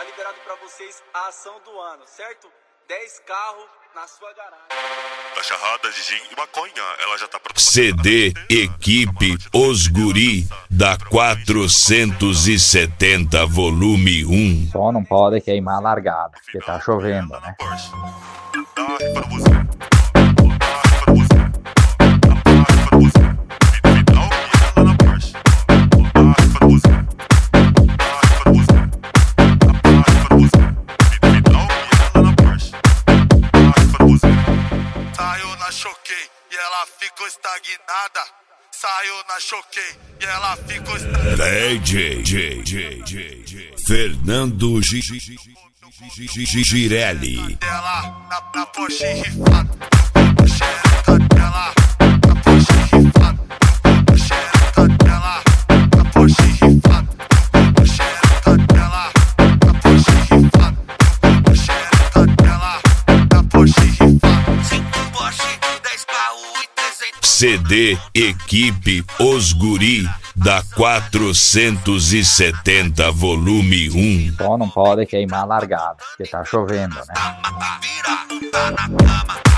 liberado pra vocês a ação do ano, certo? 10 carros na sua garagem. Da charrada de gin e maconha, ela já tá pronta. CD Equipe Os Guri da 470 volume 1. Só não pode queimar a largada, porque tá chovendo, né? Dá uma rifa no busão. Choquei e ela ficou estagnada. Saiu na choquei e ela ficou estagnada. Fernando Girelli. Ela na Porsche rifada. Xereca dela na Porsche rifada. Xereca dela na Porsche rifada. Xereca dela na Porsche rifada. Xereca dela na Porsche rifada. CD Equipe Os Guri da 470 volume 1. Só não pode queimar a largada, porque tá chovendo, né? Vira puta na cama.